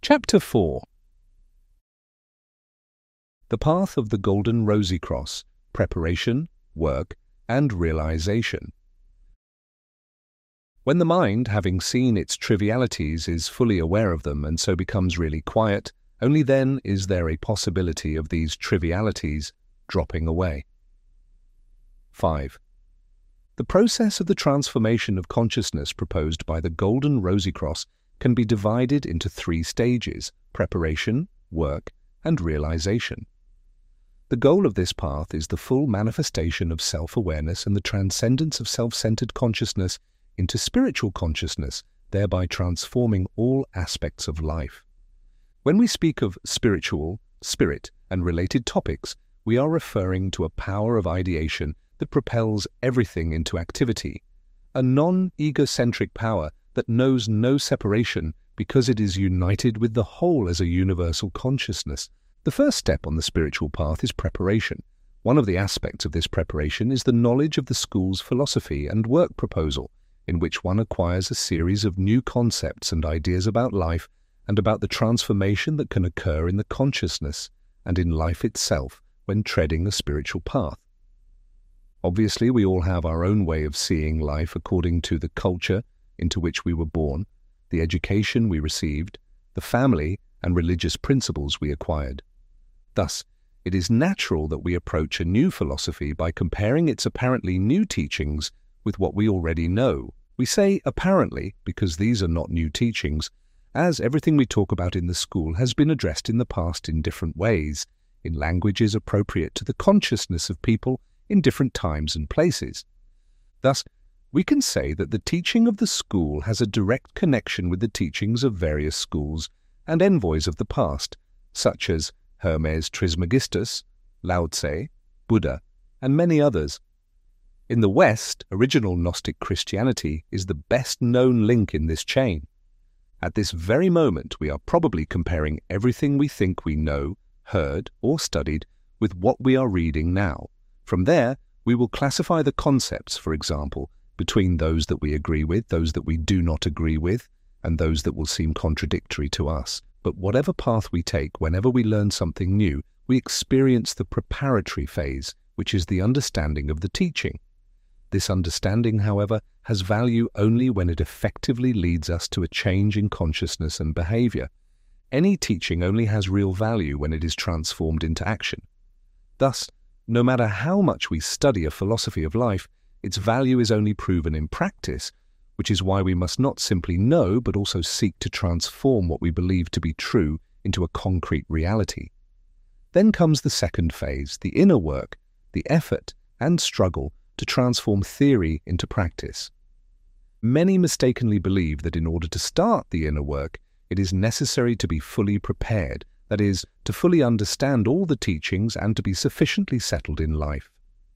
Chapter 4. The Path of the Golden Rosy Cross: Preparation, Work, and Realization. When the mind, having seen its trivialities, is fully aware of them and so becomes really quiet, only then is there a possibility of these trivialities dropping away. 5. The process of the transformation of consciousness proposed by the Golden Rosy Cross can be divided into 3 stages: preparation, work, and realization. The goal of this path is the full manifestation of self-awareness and the transcendence of self-centered consciousness into spiritual consciousness, thereby transforming all aspects of life. When we speak of spiritual, spirit, and related topics, we are referring to a power of ideation that propels everything into activity, a non-egocentric power that knows no separation because it is united with the whole as a universal consciousness. The first step on the spiritual path is preparation. One of the aspects of this preparation is the knowledge of the school's philosophy and work proposal, in which one acquires a series of new concepts and ideas about life and about the transformation that can occur in the consciousness and in life itself when treading a spiritual path. Obviously, we all have our own way of seeing life according to the culture into which we were born, the education we received, the family and religious principles we acquired. Thus, it is natural that we approach a new philosophy by comparing its apparently new teachings with what we already know. We say apparently because these are not new teachings, as everything we talk about in the school has been addressed in the past in different ways, in languages appropriate to the consciousness of people in different times and places. Thus, we can say that the teaching of the school has a direct connection with the teachings of various schools and envoys of the past, such as Hermes Trismegistus, Lao Tse, Buddha, and many others. In the West, original Gnostic Christianity is the best-known link in this chain. At this very moment, we are probably comparing everything we think we know, heard, or studied with what we are reading now. From there, we will classify the concepts, for example, between those that we agree with, those that we do not agree with, and those that will seem contradictory to us. But whatever path we take, whenever we learn something new, we experience the preparatory phase, which is the understanding of the teaching. This understanding, however, has value only when it effectively leads us to a change in consciousness and behavior. Any teaching only has real value when it is transformed into action. Thus, no matter how much we study a philosophy of life, its value is only proven in practice, which is why we must not simply know but also seek to transform what we believe to be true into a concrete reality. Then comes the second phase, the inner work, the effort and struggle to transform theory into practice. Many mistakenly believe that in order to start the inner work, it is necessary to be fully prepared, that is, to fully understand all the teachings and to be sufficiently settled in life.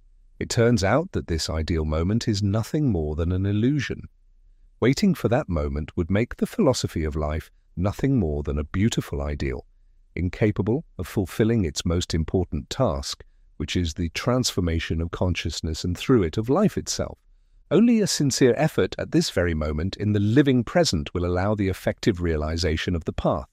It turns out that this ideal moment is nothing more than an illusion. Waiting for that moment would make the philosophy of life nothing more than a beautiful ideal, incapable of fulfilling its most important task, which is the transformation of consciousness and through it of life itself. Only a sincere effort at this very moment in the living present will allow the effective realization of the path.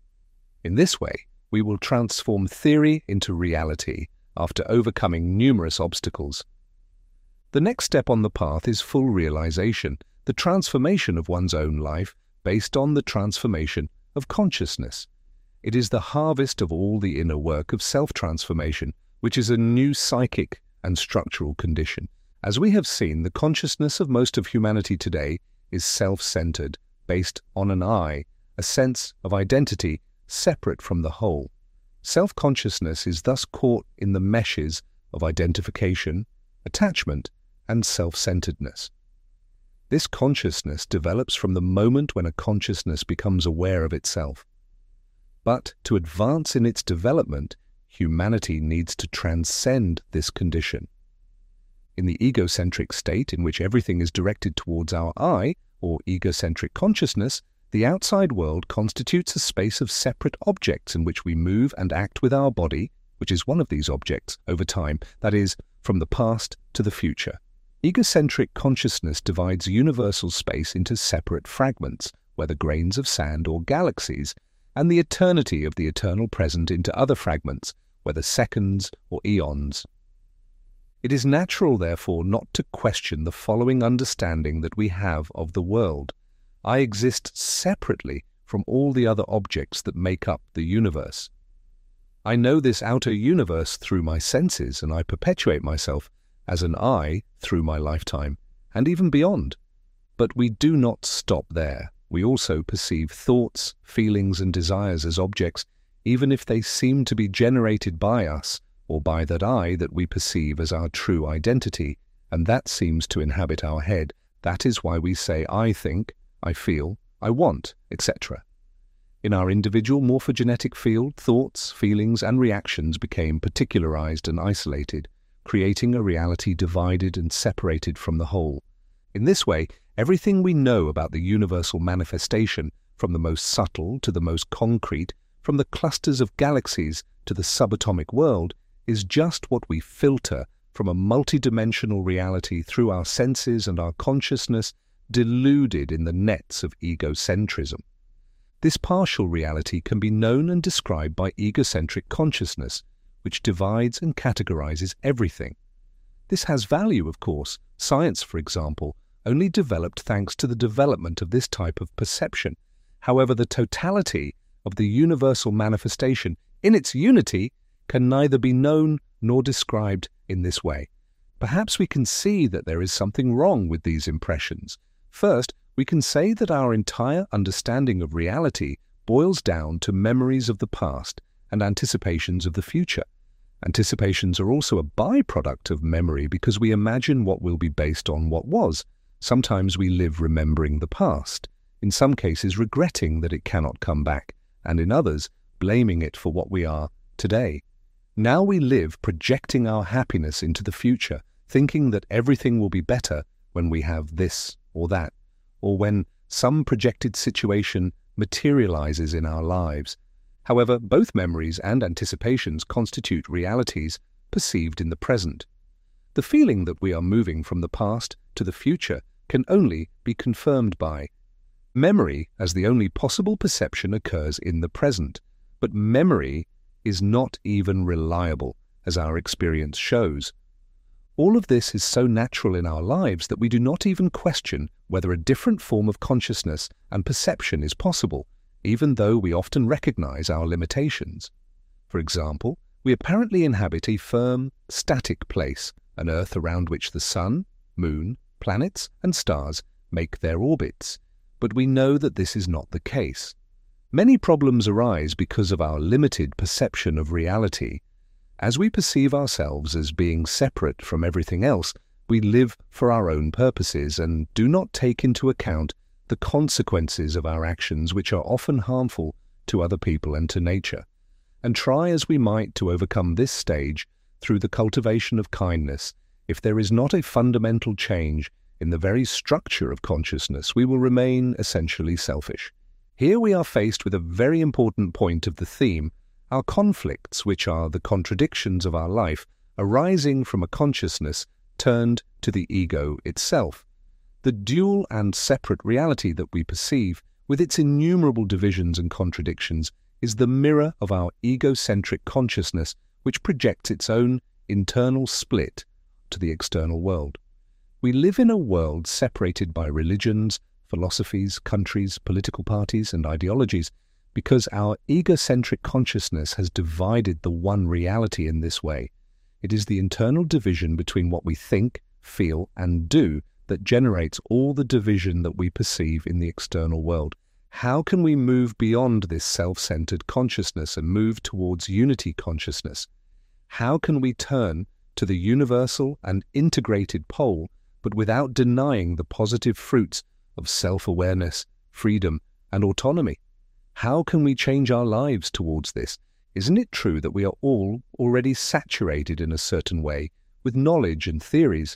In this way, we will transform theory into reality after overcoming numerous obstacles. The next step on the path is full realization, the transformation of one's own life based on the transformation of consciousness. It is the harvest of all the inner work of self-transformation, which is a new psychic and structural condition. As we have seen, the consciousness of most of humanity today is self-centered, based on an I, a sense of identity separate from the whole. Self-consciousness is thus caught in the meshes of identification, attachment, and self-centeredness. This consciousness develops from the moment when a consciousness becomes aware of itself. But to advance in its development, humanity needs to transcend this condition. In the egocentric state in which everything is directed towards our I, or egocentric consciousness, the outside world constitutes a space of separate objects in which we move and act with our body, which is one of these objects, over time, that is, from the past to the future. Egocentric consciousness divides universal space into separate fragments, whether grains of sand or galaxies, and the eternity of the eternal present into other fragments, whether seconds or eons. It is natural, therefore, not to question the following understanding that we have of the world. I exist separately from all the other objects that make up the universe. I know this outer universe through my senses, and I perpetuate myself as an I through my lifetime, and even beyond. But we do not stop there. We also perceive thoughts, feelings, and desires as objects, even if they seem to be generated by us, or by that I that we perceive as our true identity, and that seems to inhabit our head. That is why we say I think, I feel, I want, etc. In our individual morphogenetic field, thoughts, feelings, and reactions became particularized and isolated, creating a reality divided and separated from the whole. In this way, everything we know about the universal manifestation, from the most subtle to the most concrete, from the clusters of galaxies to the subatomic world, is just what we filter from a multidimensional reality through our senses and our consciousness, deluded in the nets of egocentrism. This partial reality can be known and described by egocentric consciousness, which divides and categorizes everything. This has value, of course. Science, for example, only developed thanks to the development of this type of perception. However, the totality of the universal manifestation, in its unity, can neither be known nor described in this way. Perhaps we can see that there is something wrong with these impressions. First, we can say that our entire understanding of reality boils down to memories of the past and anticipations of the future. Anticipations are also a byproduct of memory because we imagine what will be based on what was. Sometimes we live remembering the past, in some cases regretting that it cannot come back, and in others blaming it for what we are today. Now we live projecting our happiness into the future, thinking that everything will be better when we have this or that, or when some projected situation materializes in our lives. However, both memories and anticipations constitute realities perceived in the present. The feeling that we are moving from the past to the future can only be confirmed by memory, as the only possible perception occurs in the present. But memory is not even reliable, as our experience shows. All of this is so natural in our lives that we do not even question whether a different form of consciousness and perception is possible, even though we often recognize our limitations. For example, we apparently inhabit a firm, static place, an Earth around which the Sun, Moon, planets, and stars make their orbits. But we know that this is not the case. Many problems arise because of our limited perception of reality. As we perceive ourselves as being separate from everything else, we live for our own purposes and do not take into account the consequences of our actions, which are often harmful to other people and to nature. And try as we might to overcome this stage through the cultivation of kindness, if there is not a fundamental change in the very structure of consciousness, we will remain essentially selfish. Here we are faced with a very important point of the theme, our conflicts, which are the contradictions of our life, arising from a consciousness turned to the ego itself. The dual and separate reality that we perceive, with its innumerable divisions and contradictions, is the mirror of our egocentric consciousness, which projects its own internal split to the external world. We live in a world separated by religions, philosophies, countries, political parties, and ideologies, because our egocentric consciousness has divided the one reality in this way. It is the internal division between what we think, feel, and do that generates all the division that we perceive in the external world. How can we move beyond this self-centered consciousness and move towards unity consciousness? How can we turn to the universal and integrated pole, but without denying the positive fruits of self-awareness, freedom, and autonomy? How can we change our lives towards this? Isn't it true that we are all already saturated in a certain way with knowledge and theories?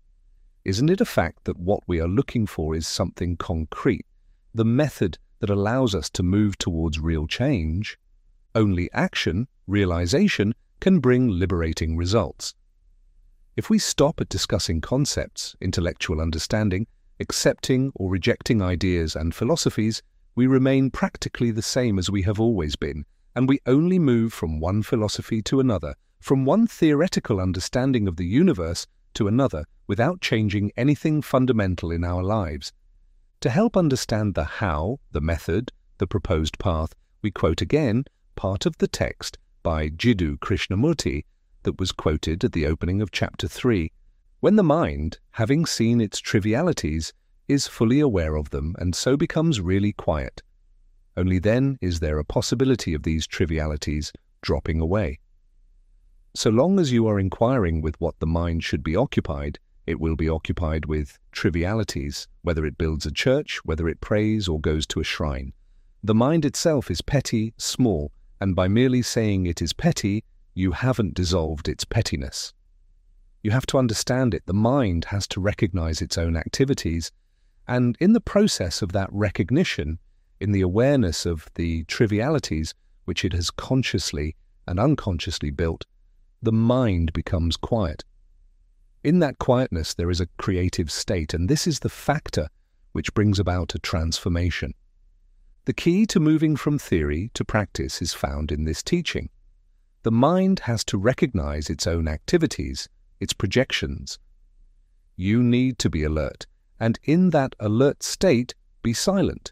Isn't it a fact that what we are looking for is something concrete, the method that allows us to move towards real change? Only action, realization, can bring liberating results. If we stop at discussing concepts, intellectual understanding, accepting or rejecting ideas and philosophies, we remain practically the same as we have always been, and we only move from one philosophy to another, from one theoretical understanding of the universe to another, without changing anything fundamental in our lives. To help understand the how, the method, the proposed path, we quote again part of the text by Jiddu Krishnamurti that was quoted at the opening of chapter 3. When the mind, having seen its trivialities, is fully aware of them and so becomes really quiet, only then is there a possibility of these trivialities dropping away. So long as you are inquiring with what the mind should be occupied, it will be occupied with trivialities, whether it builds a church, whether it prays or goes to a shrine. The mind itself is petty, small, and by merely saying it is petty, you haven't dissolved its pettiness. You have to understand it. The mind has to recognize its own activities, and in the process of that recognition, in the awareness of the trivialities which it has consciously and unconsciously built, the mind becomes quiet. In that quietness there is a creative state, and this is the factor which brings about a transformation. The key to moving from theory to practice is found in this teaching. The mind has to recognize its own activities, its projections. You need to be alert, and in that alert state, be silent.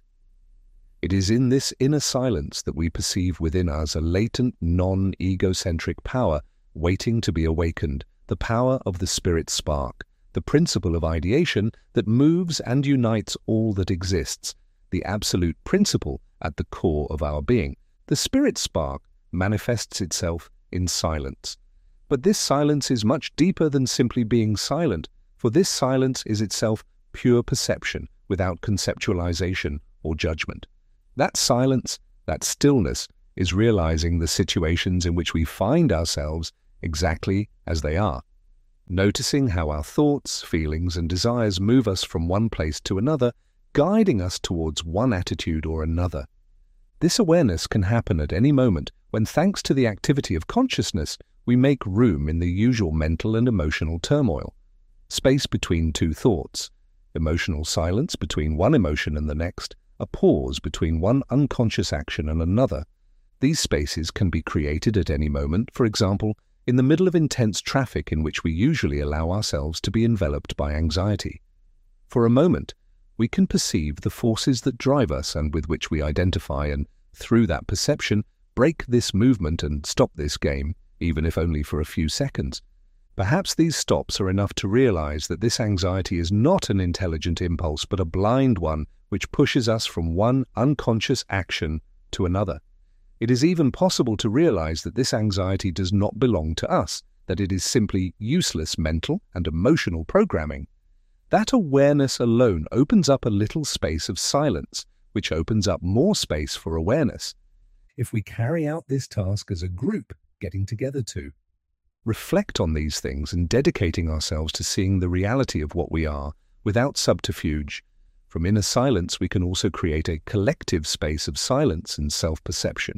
It is in this inner silence that we perceive within us a latent, non-egocentric power waiting to be awakened, the power of the spirit spark, the principle of ideation that moves and unites all that exists, the absolute principle at the core of our being. The spirit spark manifests itself in silence. But this silence is much deeper than simply being silent, for this silence is itself pure perception without conceptualization or judgment. That silence, that stillness, is realizing the situations in which we find ourselves exactly as they are, noticing how our thoughts, feelings, and desires move us from one place to another, guiding us towards one attitude or another. This awareness can happen at any moment when, thanks to the activity of consciousness, we make room in the usual mental and emotional turmoil, space between two thoughts, emotional silence between one emotion and the next, a pause between one unconscious action and another. These spaces can be created at any moment, for example, in the middle of intense traffic in which we usually allow ourselves to be enveloped by anxiety. For a moment, we can perceive the forces that drive us and with which we identify, and through that perception, break this movement and stop this game, even if only for a few seconds. Perhaps these stops are enough to realize that this anxiety is not an intelligent impulse, but a blind one which pushes us from one unconscious action to another. It is even possible to realize that this anxiety does not belong to us, that it is simply useless mental and emotional programming. That awareness alone opens up a little space of silence, which opens up more space for awareness. If we carry out this task as a group, getting together to reflect on these things and dedicating ourselves to seeing the reality of what we are, without subterfuge, from inner silence we can also create a collective space of silence and self-perception.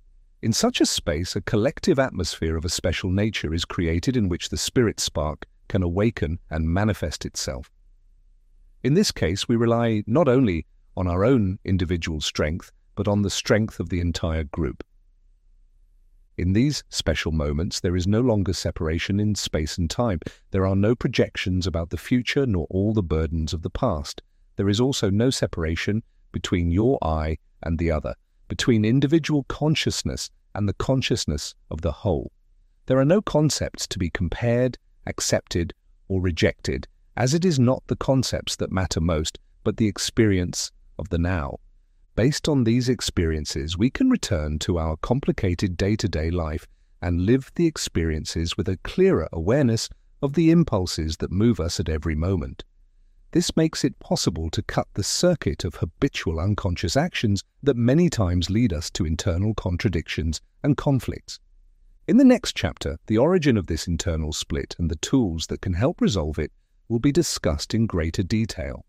In such a space, a collective atmosphere of a special nature is created in which the spirit spark can awaken and manifest itself. In this case, we rely not only on our own individual strength, but on the strength of the entire group. In these special moments, there is no longer separation in space and time. There are no projections about the future nor all the burdens of the past. There is also no separation between your I and the other, between individual consciousness and the consciousness of the whole. There are no concepts to be compared, accepted, or rejected, as it is not the concepts that matter most, but the experience of the now. Based on these experiences, we can return to our complicated day-to-day life and live the experiences with a clearer awareness of the impulses that move us at every moment. This makes it possible to cut the circuit of habitual unconscious actions that many times lead us to internal contradictions and conflicts. In the next chapter, the origin of this internal split and the tools that can help resolve it will be discussed in greater detail.